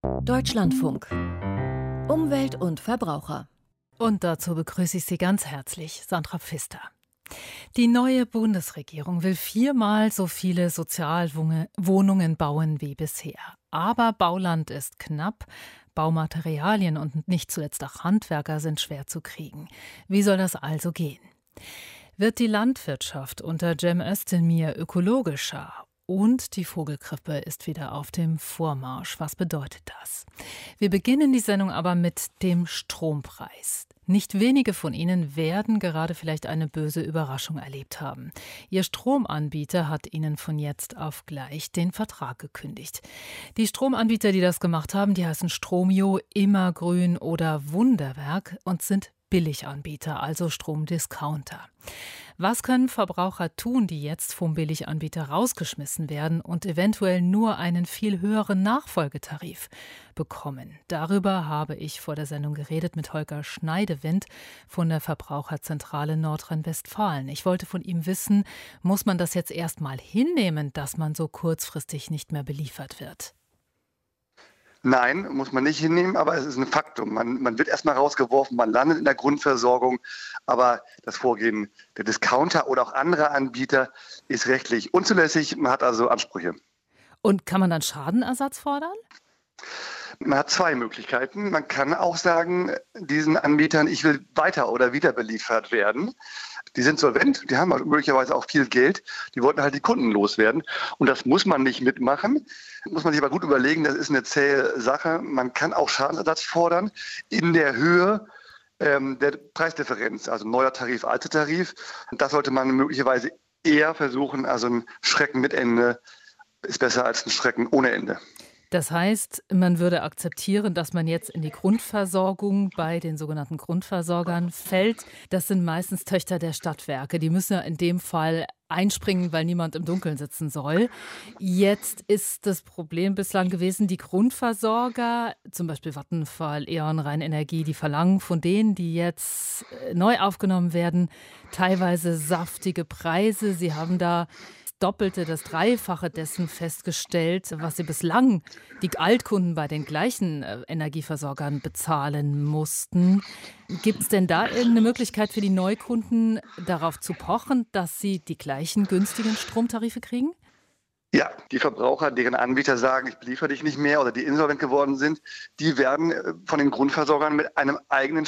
Deutschlandfunk. Umwelt und Verbraucher. Und dazu begrüße ich Sie ganz herzlich, Sandra Pfister. Die neue Bundesregierung will 4-mal so viele Sozialwohnungen bauen wie bisher. Aber Bauland ist knapp, Baumaterialien und nicht zuletzt auch Handwerker sind schwer zu kriegen. Wie soll das also gehen? Wird die Landwirtschaft unter Cem Özdemir ökologischer? Und die Vogelgrippe ist wieder auf dem Vormarsch. Was bedeutet das? Wir beginnen die Sendung aber mit dem Strompreis. Nicht wenige von Ihnen werden gerade vielleicht eine böse Überraschung erlebt haben. Ihr Stromanbieter hat Ihnen von jetzt auf gleich den Vertrag gekündigt. Die Stromanbieter, die das gemacht haben, die heißen Stromio, Immergrün oder Wunderwerk und sind Billiganbieter, also Stromdiscounter. Was können Verbraucher tun, die jetzt vom Billiganbieter rausgeschmissen werden und eventuell nur einen viel höheren Nachfolgetarif bekommen? Darüber habe ich vor der Sendung geredet mit Holger Schneidewind von der Verbraucherzentrale Nordrhein-Westfalen. Ich wollte von ihm wissen, muss man das jetzt erst mal hinnehmen, dass man so kurzfristig nicht mehr beliefert wird? Nein, muss man nicht hinnehmen, aber es ist ein Faktum. Man wird erstmal rausgeworfen, man landet in der Grundversorgung, aber das Vorgehen der Discounter oder auch anderer Anbieter ist rechtlich unzulässig. Man hat also Ansprüche. Und kann man dann Schadenersatz fordern? Man hat zwei Möglichkeiten. Man kann auch sagen, diesen Anbietern, ich will weiter oder wieder beliefert werden. Die sind solvent, die haben möglicherweise auch viel Geld, die wollten halt die Kunden loswerden. Und das muss man nicht mitmachen. Muss man sich aber gut überlegen, das ist eine zähe Sache. Man kann auch Schadensersatz fordern in der Höhe der Preisdifferenz, also neuer Tarif, alter Tarif. Und das sollte man möglicherweise eher versuchen, also ein Schrecken mit Ende ist besser als ein Schrecken ohne Ende. Das heißt, man würde akzeptieren, dass man jetzt in die Grundversorgung bei den sogenannten Grundversorgern fällt. Das sind meistens Töchter der Stadtwerke. Die müssen ja in dem Fall einspringen, weil niemand im Dunkeln sitzen soll. Jetzt ist das Problem bislang gewesen, die Grundversorger, zum Beispiel Vattenfall, E.ON, Rheinenergie, die verlangen von denen, die jetzt neu aufgenommen werden, teilweise saftige Preise. Sie haben da Doppelte, das Dreifache dessen festgestellt, was sie bislang die Altkunden bei den gleichen Energieversorgern bezahlen mussten. Gibt es denn da irgendeine Möglichkeit für die Neukunden, darauf zu pochen, dass sie die gleichen günstigen Stromtarife kriegen? Ja, die Verbraucher, deren Anbieter sagen, ich beliefere dich nicht mehr oder die insolvent geworden sind, die werden von den Grundversorgern mit einem eigenen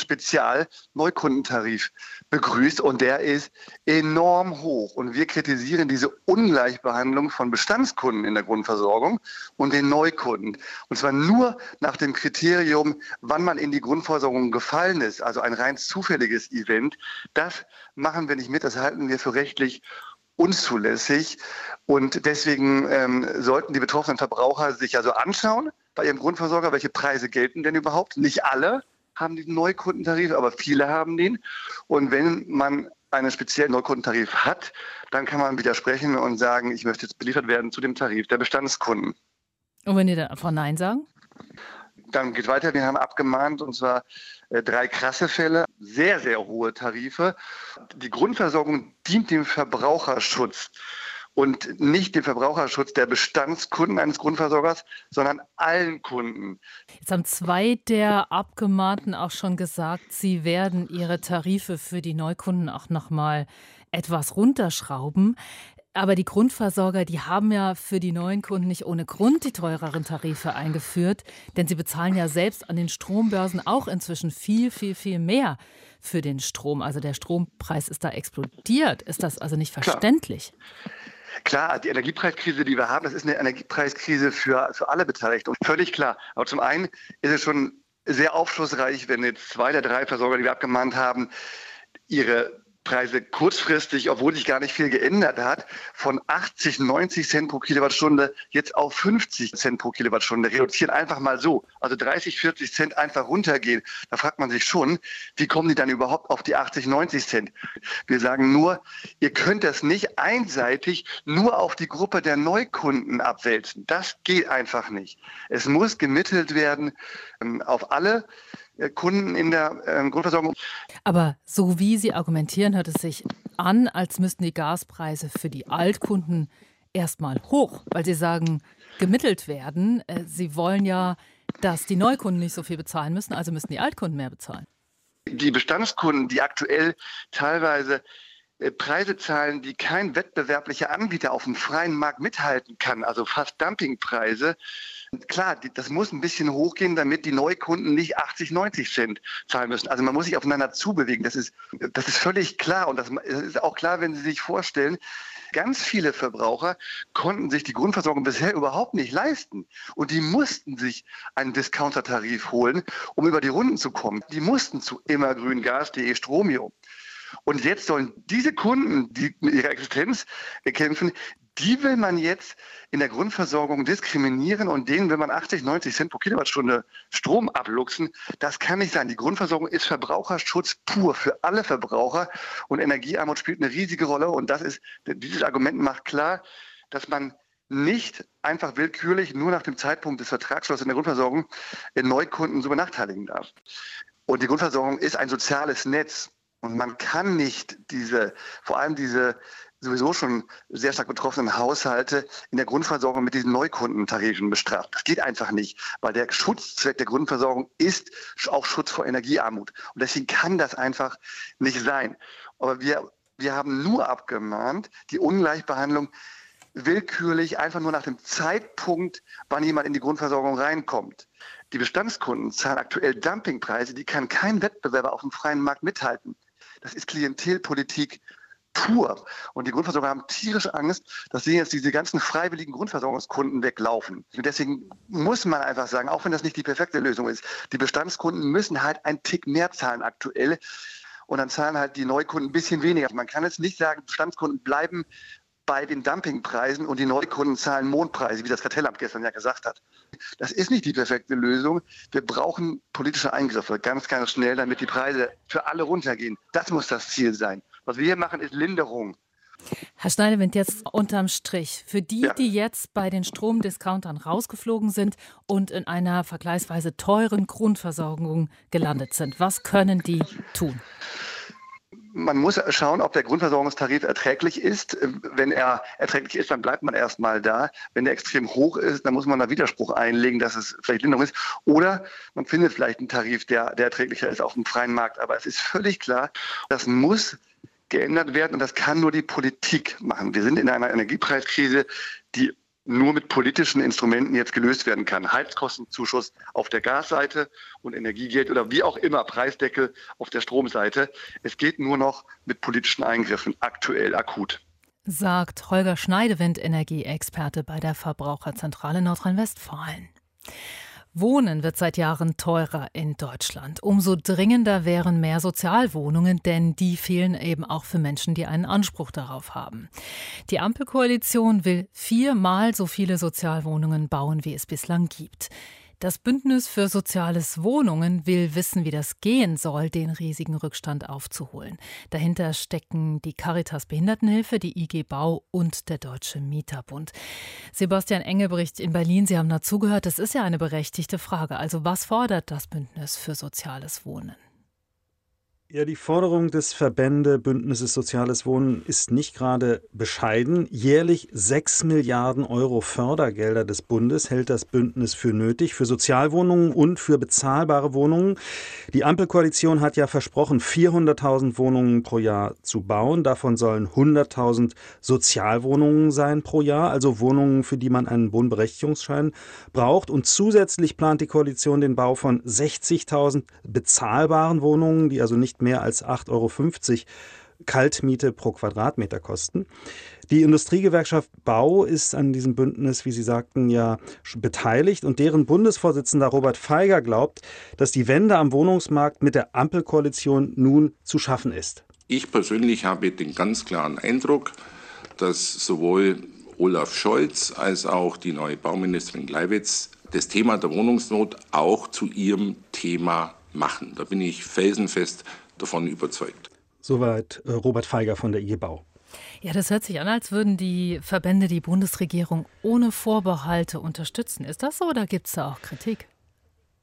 Spezial-Neukundentarif begrüßt und der ist enorm hoch. Und wir kritisieren diese Ungleichbehandlung von Bestandskunden in der Grundversorgung und den Neukunden. Und zwar nur nach dem Kriterium, wann man in die Grundversorgung gefallen ist, also ein rein zufälliges Event. Das machen wir nicht mit, das halten wir für rechtlich unzulässig und deswegen sollten die betroffenen Verbraucher sich also anschauen bei ihrem Grundversorger, welche Preise gelten denn überhaupt. Nicht alle haben den Neukundentarif, aber viele haben den. Und wenn man einen speziellen Neukundentarif hat, dann kann man widersprechen und sagen, ich möchte jetzt beliefert werden zu dem Tarif der Bestandskunden. Und wenn die dann einfach Nein sagen? Dann geht weiter, wir haben abgemahnt, und zwar 3 krasse Fälle, sehr, sehr hohe Tarife. Die Grundversorgung dient dem Verbraucherschutz und nicht dem Verbraucherschutz der Bestandskunden eines Grundversorgers, sondern allen Kunden. Jetzt haben 2 der Abgemahnten auch schon gesagt, sie werden ihre Tarife für die Neukunden auch noch mal etwas runterschrauben. Aber die Grundversorger, die haben ja für die neuen Kunden nicht ohne Grund die teureren Tarife eingeführt, denn sie bezahlen ja selbst an den Strombörsen auch inzwischen viel, viel, viel mehr für den Strom. Also der Strompreis ist da explodiert. Ist das also nicht verständlich? Klar, die Energiepreiskrise, die wir haben, das ist eine Energiepreiskrise für alle Beteiligten. Völlig klar. Aber zum einen ist es schon sehr aufschlussreich, wenn jetzt 2 der 3 Versorger, die wir abgemahnt haben, ihre Preise kurzfristig, obwohl sich gar nicht viel geändert hat, von 80, 90 Cent pro Kilowattstunde jetzt auf 50 Cent pro Kilowattstunde reduzieren. Einfach mal so. Also 30, 40 Cent einfach runtergehen. Da fragt man sich schon, wie kommen die dann überhaupt auf die 80, 90 Cent? Wir sagen nur, ihr könnt das nicht einseitig nur auf die Gruppe der Neukunden abwälzen. Das geht einfach nicht. Es muss gemittelt werden auf alle Kunden in der Grundversorgung. Aber so wie Sie argumentieren, hört es sich an, als müssten die Gaspreise für die Altkunden erstmal hoch, weil Sie sagen, gemittelt werden. Sie wollen ja dass die Neukunden nicht so viel bezahlen müssen, also müssen die Altkunden mehr bezahlen. Die Bestandskunden, die aktuell teilweise Preise zahlen, die kein wettbewerblicher Anbieter auf dem freien Markt mithalten kann, also fast Dumpingpreise. Klar, das muss ein bisschen hochgehen, damit die Neukunden nicht 80, 90 Cent zahlen müssen. Also man muss sich aufeinander zubewegen. Das ist völlig klar. Und das ist auch klar, wenn Sie sich vorstellen, ganz viele Verbraucher konnten sich die Grundversorgung bisher überhaupt nicht leisten. Und die mussten sich einen Discounter-Tarif holen, um über die Runden zu kommen. Die mussten zu immergrüngas.de Stromio. Und jetzt sollen diese Kunden, die mit ihrer Existenz kämpfen, die will man jetzt in der Grundversorgung diskriminieren und denen will man 80, 90 Cent pro Kilowattstunde Strom abluchsen. Das kann nicht sein. Die Grundversorgung ist Verbraucherschutz pur für alle Verbraucher und Energiearmut spielt eine riesige Rolle. Und dieses Argument macht klar, dass man nicht einfach willkürlich nur nach dem Zeitpunkt des Vertragsschlusses in der Grundversorgung Neukunden so benachteiligen darf. Und die Grundversorgung ist ein soziales Netz. Und man kann nicht vor allem diese sowieso schon sehr stark betroffenen Haushalte in der Grundversorgung mit diesen Neukundentarifen bestrafen. Das geht einfach nicht, weil der Schutzzweck der Grundversorgung ist auch Schutz vor Energiearmut. Und deswegen kann das einfach nicht sein. Aber wir haben nur abgemahnt, die Ungleichbehandlung willkürlich einfach nur nach dem Zeitpunkt, wann jemand in die Grundversorgung reinkommt. Die Bestandskunden zahlen aktuell Dumpingpreise, die kann kein Wettbewerber auf dem freien Markt mithalten. Das ist Klientelpolitik pur. Und die Grundversorger haben tierische Angst, dass jetzt diese ganzen freiwilligen Grundversorgungskunden weglaufen. Und deswegen muss man einfach sagen, auch wenn das nicht die perfekte Lösung ist, die Bestandskunden müssen halt einen Tick mehr zahlen aktuell. Und dann zahlen halt die Neukunden ein bisschen weniger. Man kann jetzt nicht sagen, Bestandskunden bleiben bei den Dumpingpreisen und die Neukunden zahlen Mondpreise, wie das Kartellamt gestern ja gesagt hat. Das ist nicht die perfekte Lösung. Wir brauchen politische Eingriffe ganz, ganz schnell, damit die Preise für alle runtergehen. Das muss das Ziel sein. Was wir hier machen, ist Linderung. Herr Schneidewind, jetzt unterm Strich. Für die, die jetzt bei den Stromdiscountern rausgeflogen sind und in einer vergleichsweise teuren Grundversorgung gelandet sind, was können die tun? Man muss schauen, ob der Grundversorgungstarif erträglich ist. Wenn er erträglich ist, dann bleibt man erstmal da. Wenn er extrem hoch ist, dann muss man da Widerspruch einlegen, dass es vielleicht Linderung ist. Oder man findet vielleicht einen Tarif, der erträglicher ist auf dem freien Markt. Aber es ist völlig klar, das muss geändert werden und das kann nur die Politik machen. Wir sind in einer Energiepreiskrise, die nur mit politischen Instrumenten jetzt gelöst werden kann. Heizkostenzuschuss auf der Gasseite und Energiegeld oder wie auch immer, Preisdeckel auf der Stromseite. Es geht nur noch mit politischen Eingriffen, aktuell, akut. Sagt Holger Schneidewind, Energieexperte bei der Verbraucherzentrale Nordrhein-Westfalen. Wohnen wird seit Jahren teurer in Deutschland. Umso dringender wären mehr Sozialwohnungen, denn die fehlen eben auch für Menschen, die einen Anspruch darauf haben. Die Ampelkoalition will 4-mal so viele Sozialwohnungen bauen, wie es bislang gibt. Das Bündnis für Soziales Wohnungen will wissen, wie das gehen soll, den riesigen Rückstand aufzuholen. Dahinter stecken die Caritas Behindertenhilfe, die IG Bau und der Deutsche Mieterbund. Sebastian Engelbrecht in Berlin, Sie haben dazugehört. Das ist ja eine berechtigte Frage. Also was fordert das Bündnis für Soziales Wohnen? Ja, die Forderung des Bündnisses Soziales Wohnen ist nicht gerade bescheiden. Jährlich 6 Milliarden Euro Fördergelder des Bundes hält das Bündnis für nötig, für Sozialwohnungen und für bezahlbare Wohnungen. Die Ampelkoalition hat ja versprochen, 400.000 Wohnungen pro Jahr zu bauen. Davon sollen 100.000 Sozialwohnungen sein pro Jahr, also Wohnungen, für die man einen Wohnberechtigungsschein braucht. Und zusätzlich plant die Koalition den Bau von 60.000 bezahlbaren Wohnungen, die also nicht mehr als 8,50 € Kaltmiete pro Quadratmeter kosten. Die Industriegewerkschaft Bau ist an diesem Bündnis, wie Sie sagten, ja beteiligt und deren Bundesvorsitzender Robert Feiger glaubt, dass die Wende am Wohnungsmarkt mit der Ampelkoalition nun zu schaffen ist. Ich persönlich habe den ganz klaren Eindruck, dass sowohl Olaf Scholz als auch die neue Bauministerin Gleiwitz das Thema der Wohnungsnot auch zu ihrem Thema machen. Da bin ich felsenfest davon überzeugt. Soweit Robert Feiger von der IG Bau. Ja, das hört sich an, als würden die Verbände die Bundesregierung ohne Vorbehalte unterstützen. Ist das so oder gibt es da auch Kritik?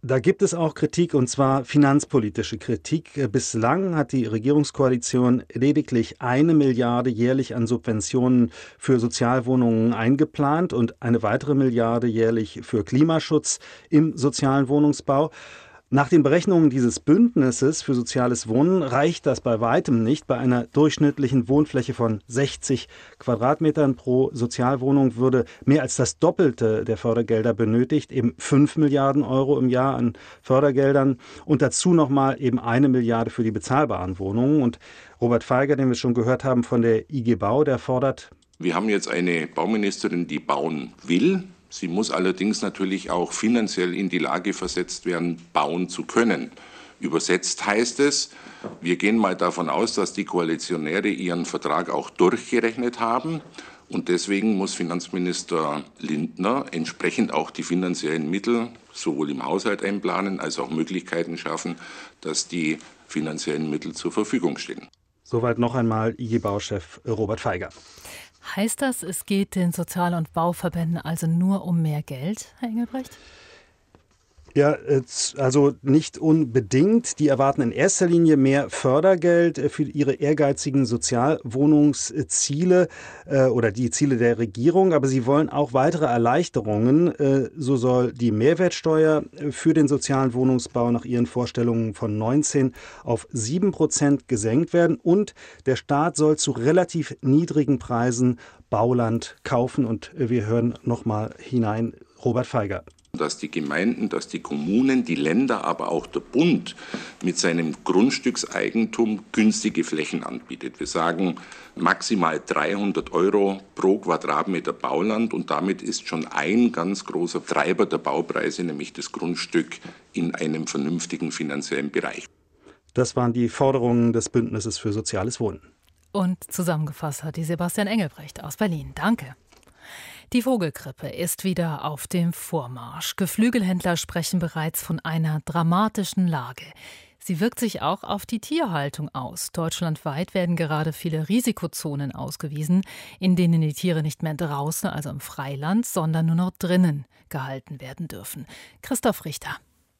Da gibt es auch Kritik, und zwar finanzpolitische Kritik. Bislang hat die Regierungskoalition lediglich 1 Milliarde jährlich an Subventionen für Sozialwohnungen eingeplant und eine weitere Milliarde jährlich für Klimaschutz im sozialen Wohnungsbau. Nach den Berechnungen dieses Bündnisses für soziales Wohnen reicht das bei weitem nicht. Bei einer durchschnittlichen Wohnfläche von 60 Quadratmetern pro Sozialwohnung würde mehr als das Doppelte der Fördergelder benötigt, eben 5 Milliarden Euro im Jahr an Fördergeldern und dazu nochmal eben 1 Milliarde für die bezahlbaren Wohnungen. Und Robert Feiger, den wir schon gehört haben von der IG Bau, der fordert: Wir haben jetzt eine Bauministerin, die bauen will. Sie muss allerdings natürlich auch finanziell in die Lage versetzt werden, bauen zu können. Übersetzt heißt es, wir gehen mal davon aus, dass die Koalitionäre ihren Vertrag auch durchgerechnet haben. Und deswegen muss Finanzminister Lindner entsprechend auch die finanziellen Mittel sowohl im Haushalt einplanen, als auch Möglichkeiten schaffen, dass die finanziellen Mittel zur Verfügung stehen. Soweit noch einmal IG Bauchef Robert Feiger. Heißt das, es geht den Sozial- und Bauverbänden also nur um mehr Geld, Herr Engelbrecht? Ja, also nicht unbedingt. Die erwarten in erster Linie mehr Fördergeld für ihre ehrgeizigen Sozialwohnungsziele oder die Ziele der Regierung. Aber sie wollen auch weitere Erleichterungen. So soll die Mehrwertsteuer für den sozialen Wohnungsbau nach ihren Vorstellungen von 19 auf 7% gesenkt werden. Und der Staat soll zu relativ niedrigen Preisen Bauland kaufen. Und wir hören nochmal hinein Robert Feiger. Dass die Gemeinden, dass die Kommunen, die Länder, aber auch der Bund mit seinem Grundstückseigentum günstige Flächen anbietet. Wir sagen maximal 300 Euro pro Quadratmeter Bauland und damit ist schon ein ganz großer Treiber der Baupreise, nämlich das Grundstück in einem vernünftigen finanziellen Bereich. Das waren die Forderungen des Bündnisses für soziales Wohnen. Und zusammengefasst hat die Sebastian Engelbrecht aus Berlin. Danke. Die Vogelgrippe ist wieder auf dem Vormarsch. Geflügelhändler sprechen bereits von einer dramatischen Lage. Sie wirkt sich auch auf die Tierhaltung aus. Deutschlandweit werden gerade viele Risikozonen ausgewiesen, in denen die Tiere nicht mehr draußen, also im Freiland, sondern nur noch drinnen gehalten werden dürfen. Christoph Richter.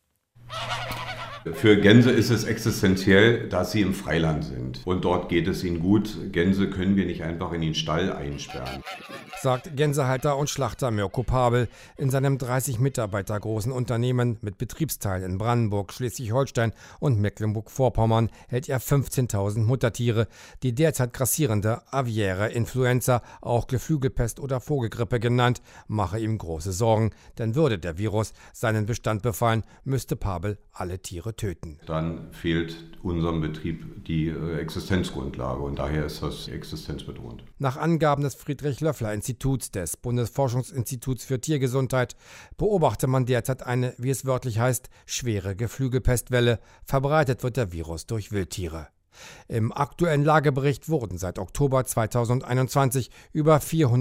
Für Gänse ist es existenziell, dass sie im Freiland sind. Und dort geht es ihnen gut. Gänse können wir nicht einfach in den Stall einsperren. Sagt Gänsehalter und Schlachter Mirko Pabel. In seinem 30 Mitarbeiter großen Unternehmen mit Betriebsteilen in Brandenburg, Schleswig-Holstein und Mecklenburg-Vorpommern hält er 15.000 Muttertiere. Die derzeit grassierende aviäre Influenza, auch Geflügelpest oder Vogelgrippe genannt, mache ihm große Sorgen. Denn würde der Virus seinen Bestand befallen, müsste Pabel alle Tiere töten. Dann fehlt unserem Betrieb die Existenzgrundlage und daher ist das existenzbedrohend. Nach Angaben des Friedrich-Löffler-Instituts, des Bundesforschungsinstituts für Tiergesundheit, beobachte man derzeit eine, wie es wörtlich heißt, schwere Geflügelpestwelle. Verbreitet wird der Virus durch Wildtiere. Im aktuellen Lagebericht wurden seit Oktober 2021 über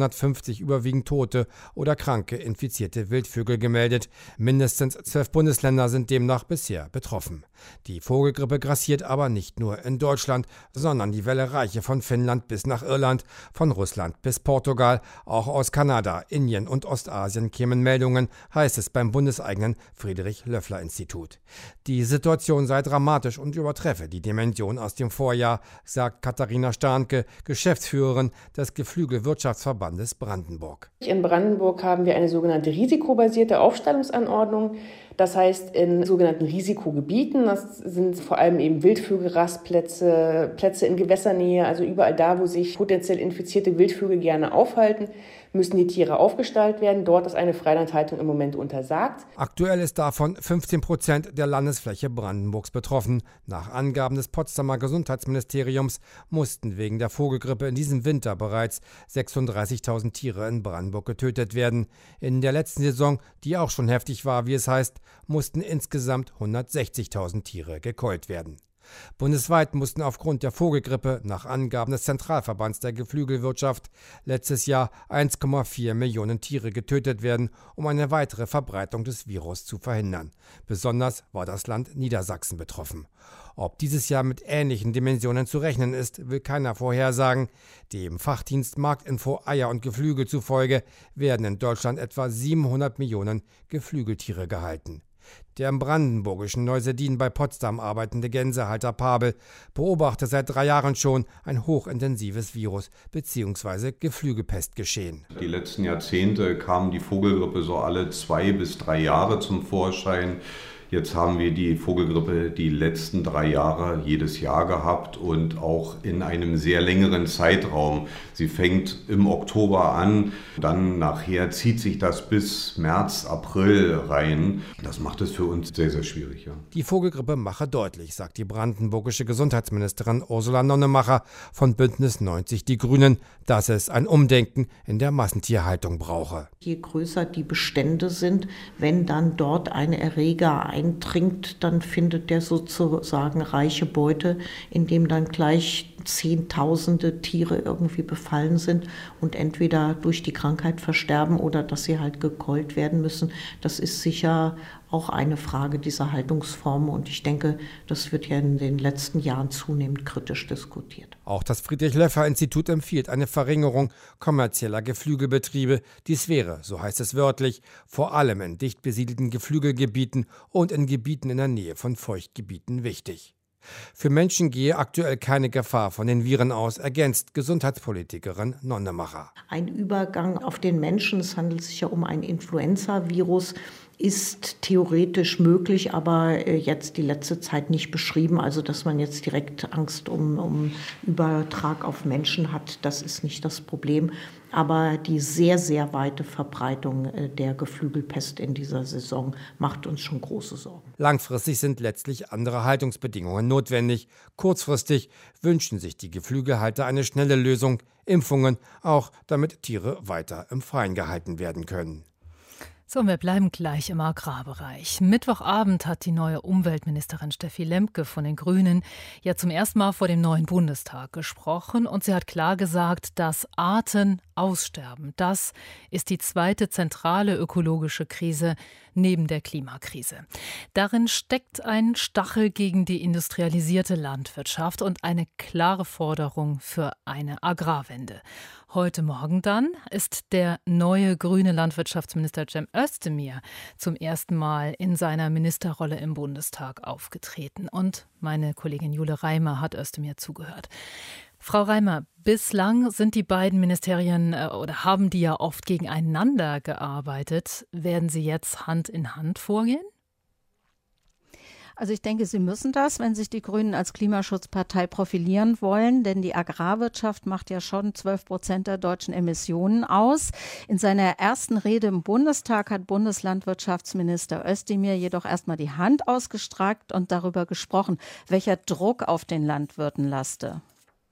450 überwiegend tote oder kranke infizierte Wildvögel gemeldet. Mindestens 12 Bundesländer sind demnach bisher betroffen. Die Vogelgrippe grassiert aber nicht nur in Deutschland, sondern die Welle reiche von Finnland bis nach Irland, von Russland bis Portugal. Auch aus Kanada, Indien und Ostasien kämen Meldungen, heißt es beim bundeseigenen Friedrich-Löffler-Institut. Die Situation sei dramatisch und übertreffe die Dimension aus dem Vorjahr, sagt Katharina Starnke, Geschäftsführerin des Geflügelwirtschaftsverbandes Brandenburg. In Brandenburg haben wir eine sogenannte risikobasierte Aufstallungsanordnung. Das heißt, in sogenannten Risikogebieten, das sind vor allem eben Wildvögelrastplätze, Plätze in Gewässernähe, also überall da, wo sich potenziell infizierte Wildvögel gerne aufhalten, müssen die Tiere aufgestallt werden. Dort ist eine Freilandhaltung im Moment untersagt. Aktuell ist davon 15% der Landesfläche Brandenburgs betroffen. Nach Angaben des Potsdamer Gesundheitsministeriums mussten wegen der Vogelgrippe in diesem Winter bereits 36.000 Tiere in Brandenburg getötet werden. In der letzten Saison, die auch schon heftig war, wie es heißt, mussten insgesamt 160.000 Tiere gekeult werden. Bundesweit mussten aufgrund der Vogelgrippe nach Angaben des Zentralverbands der Geflügelwirtschaft letztes Jahr 1,4 Millionen Tiere getötet werden, um eine weitere Verbreitung des Virus zu verhindern. Besonders war das Land Niedersachsen betroffen. Ob dieses Jahr mit ähnlichen Dimensionen zu rechnen ist, will keiner vorhersagen. Dem Fachdienst Marktinfo Eier und Geflügel zufolge werden in Deutschland etwa 700 Millionen Geflügeltiere gehalten. Der im brandenburgischen Neuseedin bei Potsdam arbeitende Gänsehalter Pabel beobachtet seit 3 Jahren schon ein hochintensives Virus- bzw. Geflügelpestgeschehen. Die letzten Jahrzehnte kam die Vogelgrippe so alle 2 bis 3 Jahre zum Vorschein. Jetzt haben wir die Vogelgrippe die letzten 3 Jahre jedes Jahr gehabt und auch in einem sehr längeren Zeitraum. Sie fängt im Oktober an, dann nachher zieht sich das bis März, April rein. Das macht es für uns sehr, sehr schwierig. Ja. Die Vogelgrippe mache deutlich, sagt die brandenburgische Gesundheitsministerin Ursula Nonnemacher von Bündnis 90 Die Grünen, dass es ein Umdenken in der Massentierhaltung brauche. Je größer die Bestände sind, wenn dann dort ein Erreger eindringt, dann findet der sozusagen reiche Beute, indem dann gleich Zehntausende Tiere irgendwie befallen sind und entweder durch die Krankheit versterben oder dass sie halt gekeult werden müssen. Das ist sicher auch eine Frage dieser Haltungsform und ich denke, das wird ja in den letzten Jahren zunehmend kritisch diskutiert. Auch das Friedrich-Loeffer-Institut empfiehlt eine Verringerung kommerzieller Geflügelbetriebe. Dies wäre, so heißt es wörtlich, vor allem in dicht besiedelten Geflügelgebieten und in Gebieten in der Nähe von Feuchtgebieten wichtig. Für Menschen gehe aktuell keine Gefahr von den Viren aus, ergänzt Gesundheitspolitikerin Nonnemacher. Ein Übergang auf den Menschen, es handelt sich ja um ein Influenza-Virus, ist theoretisch möglich, aber jetzt die letzte Zeit nicht beschrieben. Also dass man jetzt direkt Angst um Übertrag auf Menschen hat, das ist nicht das Problem. Aber die sehr, sehr weite Verbreitung der Geflügelpest in dieser Saison macht uns schon große Sorgen. Langfristig sind letztlich andere Haltungsbedingungen notwendig. Kurzfristig wünschen sich die Geflügelhalter eine schnelle Lösung, Impfungen, auch damit Tiere weiter im Freien gehalten werden können. So, und wir bleiben gleich im Agrarbereich. Mittwochabend hat die neue Umweltministerin Steffi Lemke von den Grünen ja zum ersten Mal vor dem neuen Bundestag gesprochen. Und sie hat klar gesagt, dass Arten aussterben. Das ist die zweite zentrale ökologische Krise neben der Klimakrise. Darin steckt ein Stachel gegen die industrialisierte Landwirtschaft und eine klare Forderung für eine Agrarwende. Heute Morgen dann ist der neue grüne Landwirtschaftsminister Cem Özdemir zum ersten Mal in seiner Ministerrolle im Bundestag aufgetreten. Und meine Kollegin Jule Reimer hat Özdemir zugehört. Frau Reimer, bislang sind die beiden Ministerien oder haben die ja oft gegeneinander gearbeitet. Werden sie jetzt Hand in Hand vorgehen? Also ich denke, sie müssen das, wenn sich die Grünen als Klimaschutzpartei profilieren wollen, denn die Agrarwirtschaft macht ja schon 12% der deutschen Emissionen aus. In seiner ersten Rede im Bundestag hat Bundeslandwirtschaftsminister Özdemir jedoch erstmal die Hand ausgestreckt und darüber gesprochen, welcher Druck auf den Landwirten laste.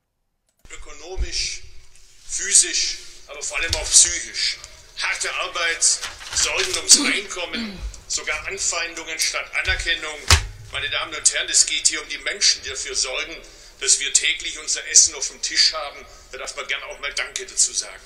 Ökonomisch, physisch, aber vor allem auch psychisch. Harte Arbeit, Sorgen ums Einkommen, sogar Anfeindungen statt Anerkennung. Meine Damen und Herren, es geht hier um die Menschen, die dafür sorgen, dass wir täglich unser Essen auf dem Tisch haben. Da darf man gerne auch mal Danke dazu sagen.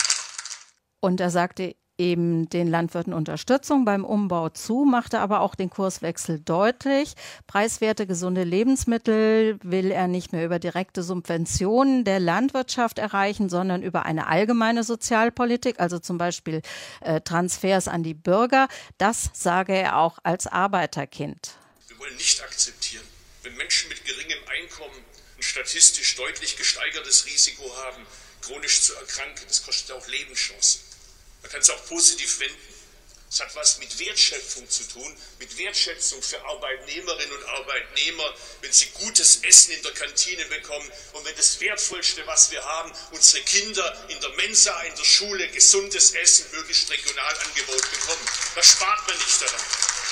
Und er sagte eben den Landwirten Unterstützung beim Umbau zu, machte aber auch den Kurswechsel deutlich. Preiswerte, gesunde Lebensmittel will er nicht mehr über direkte Subventionen der Landwirtschaft erreichen, sondern über eine allgemeine Sozialpolitik, also zum Beispiel Transfers an die Bürger. Das sage er auch als Arbeiterkind. Wir wollen nicht akzeptieren, wenn Menschen mit geringem Einkommen ein statistisch deutlich gesteigertes Risiko haben, chronisch zu erkranken. Das kostet auch Lebenschancen. Man kann es auch positiv wenden. Es hat was mit Wertschöpfung zu tun, mit Wertschätzung für Arbeitnehmerinnen und Arbeitnehmer, wenn sie gutes Essen in der Kantine bekommen und wenn das Wertvollste, was wir haben, unsere Kinder in der Mensa, in der Schule gesundes Essen, möglichst regional angeboten bekommen. Da spart man nicht daran.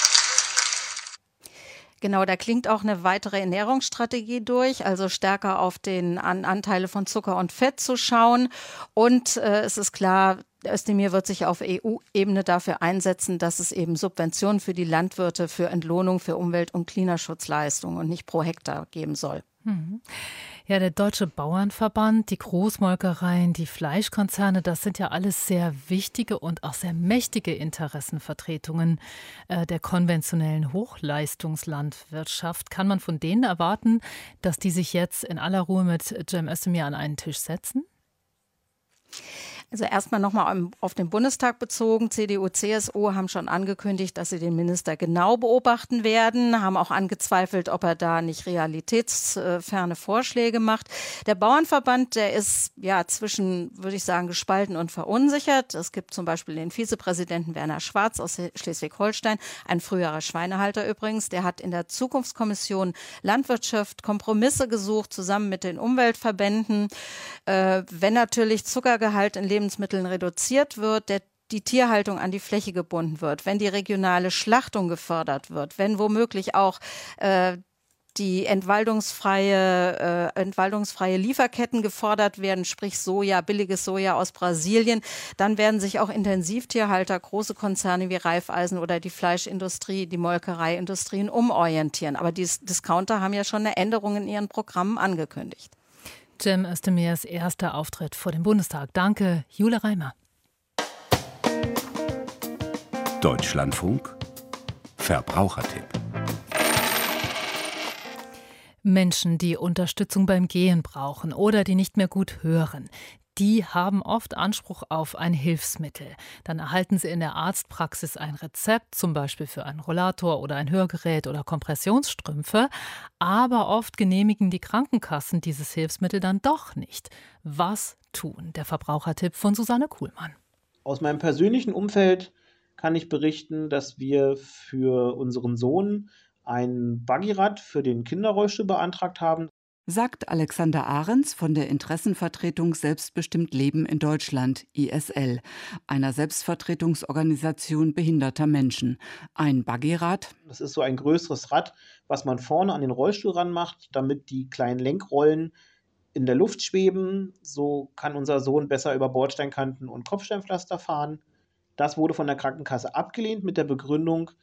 Genau, da klingt auch eine weitere Ernährungsstrategie durch, also stärker auf den Anteile von Zucker und Fett zu schauen. Und es ist klar, Özdemir wird sich auf EU-Ebene dafür einsetzen, dass es eben Subventionen für die Landwirte, für Entlohnung, für Umwelt- und Klimaschutzleistungen und nicht pro Hektar geben soll. Ja, der Deutsche Bauernverband, die Großmolkereien, die Fleischkonzerne, das sind ja alles sehr wichtige und auch sehr mächtige Interessenvertretungen der konventionellen Hochleistungslandwirtschaft. Kann man von denen erwarten, dass die sich jetzt in aller Ruhe mit Cem Özdemir an einen Tisch setzen? Also erstmal nochmal auf den Bundestag bezogen. CDU, CSU haben schon angekündigt, dass sie den Minister genau beobachten werden, haben auch angezweifelt, ob er da nicht realitätsferne Vorschläge macht. Der Bauernverband, der ist ja zwischen, würde ich sagen, gespalten und verunsichert. Es gibt zum Beispiel den Vizepräsidenten Werner Schwarz aus Schleswig-Holstein, ein früherer Schweinehalter übrigens, der hat in der Zukunftskommission Landwirtschaft Kompromisse gesucht, zusammen mit den Umweltverbänden. Wenn natürlich Zuckergehalt in Lebensmitteln reduziert wird, die Tierhaltung an die Fläche gebunden wird, wenn die regionale Schlachtung gefördert wird, wenn womöglich auch die entwaldungsfreie Lieferketten gefordert werden, sprich Soja, billiges Soja aus Brasilien, dann werden sich auch Intensivtierhalter, große Konzerne wie Raiffeisen oder die Fleischindustrie, die Molkereiindustrien umorientieren. Aber die Discounter haben ja schon eine Änderung in ihren Programmen angekündigt. Cem Özdemirs erster Auftritt vor dem Bundestag. Danke, Jule Reimer. Deutschlandfunk Verbrauchertipp. Menschen, die Unterstützung beim Gehen brauchen oder die nicht mehr gut hören, die haben oft Anspruch auf ein Hilfsmittel. Dann erhalten sie in der Arztpraxis ein Rezept, zum Beispiel für einen Rollator oder ein Hörgerät oder Kompressionsstrümpfe. Aber oft genehmigen die Krankenkassen dieses Hilfsmittel dann doch nicht. Was tun? Der Verbrauchertipp von Susanne Kuhlmann. Aus meinem persönlichen Umfeld kann ich berichten, dass wir für unseren Sohn ein Buggyrad für den Kinderrollstuhl beantragt haben. Sagt Alexander Ahrens von der Interessenvertretung Selbstbestimmt Leben in Deutschland, ISL, einer Selbstvertretungsorganisation behinderter Menschen. Ein Buggyrad. Das ist so ein größeres Rad, was man vorne an den Rollstuhl ranmacht, damit die kleinen Lenkrollen in der Luft schweben. So kann unser Sohn besser über Bordsteinkanten und Kopfsteinpflaster fahren. Das wurde von der Krankenkasse abgelehnt mit der Begründung,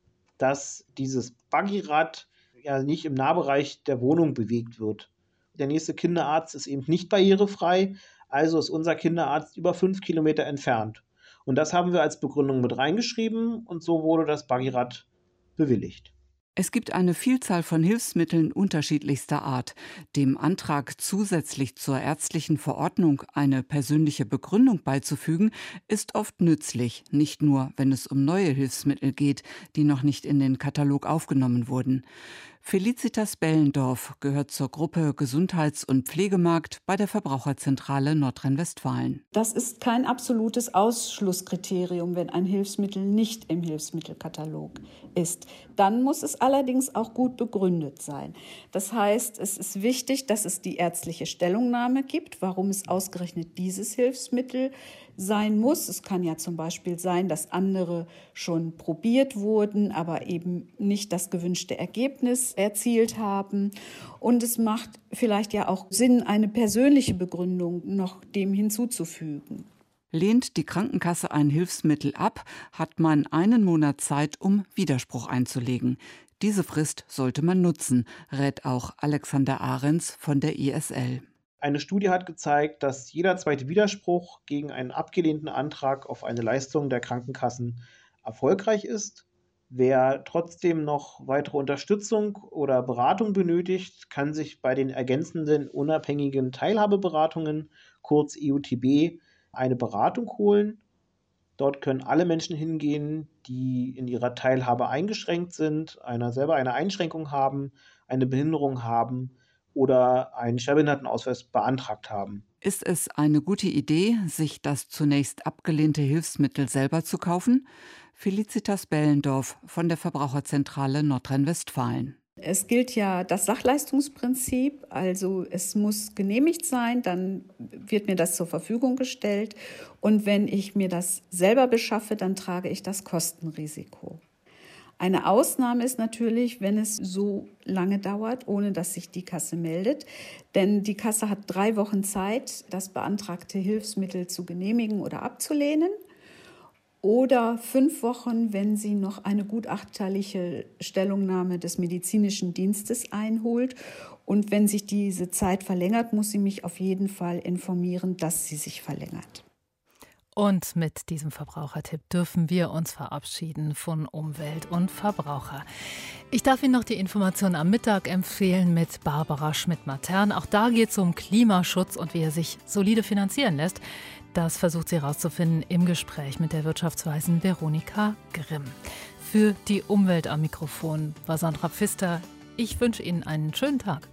dass dieses Buggyrad ja nicht im Nahbereich der Wohnung bewegt wird. Der nächste Kinderarzt ist eben nicht barrierefrei, also ist unser Kinderarzt über 5 Kilometer entfernt. Und das haben wir als Begründung mit reingeschrieben und so wurde das Buggyrad bewilligt. Es gibt eine Vielzahl von Hilfsmitteln unterschiedlichster Art. Dem Antrag, zusätzlich zur ärztlichen Verordnung eine persönliche Begründung beizufügen, ist oft nützlich, nicht nur, wenn es um neue Hilfsmittel geht, die noch nicht in den Katalog aufgenommen wurden. Felicitas Bellendorf gehört zur Gruppe Gesundheits- und Pflegemarkt bei der Verbraucherzentrale Nordrhein-Westfalen. Das ist kein absolutes Ausschlusskriterium, wenn ein Hilfsmittel nicht im Hilfsmittelkatalog ist. Dann muss es allerdings auch gut begründet sein. Das heißt, es ist wichtig, dass es die ärztliche Stellungnahme gibt, warum es ausgerechnet dieses Hilfsmittel sein muss. Es kann ja zum Beispiel sein, dass andere schon probiert wurden, aber eben nicht das gewünschte Ergebnis erzielt haben. Und es macht vielleicht ja auch Sinn, eine persönliche Begründung noch dem hinzuzufügen. Lehnt die Krankenkasse ein Hilfsmittel ab, hat man einen Monat Zeit, um Widerspruch einzulegen. Diese Frist sollte man nutzen, rät auch Alexander Ahrens von der ISL. Eine Studie hat gezeigt, dass jeder zweite Widerspruch gegen einen abgelehnten Antrag auf eine Leistung der Krankenkassen erfolgreich ist. Wer trotzdem noch weitere Unterstützung oder Beratung benötigt, kann sich bei den ergänzenden unabhängigen Teilhabeberatungen, kurz EUTB, eine Beratung holen. Dort können alle Menschen hingehen, die in ihrer Teilhabe eingeschränkt sind, selber eine Einschränkung haben, eine Behinderung haben oder einen Schwerbehindertenausweis beantragt haben. Ist es eine gute Idee, sich das zunächst abgelehnte Hilfsmittel selber zu kaufen? Felicitas Bellendorf von der Verbraucherzentrale Nordrhein-Westfalen. Es gilt ja das Sachleistungsprinzip, also es muss genehmigt sein, dann wird mir das zur Verfügung gestellt. Und wenn ich mir das selber beschaffe, dann trage ich das Kostenrisiko. Eine Ausnahme ist natürlich, wenn es so lange dauert, ohne dass sich die Kasse meldet. Denn die Kasse hat 3 Wochen Zeit, das beantragte Hilfsmittel zu genehmigen oder abzulehnen. Oder 5 Wochen, wenn sie noch eine gutachterliche Stellungnahme des medizinischen Dienstes einholt. Und wenn sich diese Zeit verlängert, muss sie mich auf jeden Fall informieren, dass sie sich verlängert. Und mit diesem Verbrauchertipp dürfen wir uns verabschieden von Umwelt und Verbraucher. Ich darf Ihnen noch die Information am Mittag empfehlen mit Barbara Schmidt-Matern. Auch da geht es um Klimaschutz und wie er sich solide finanzieren lässt. Das versucht sie herauszufinden im Gespräch mit der Wirtschaftsweisen Veronika Grimm. Für die Umwelt am Mikrofon war Sandra Pfister. Ich wünsche Ihnen einen schönen Tag.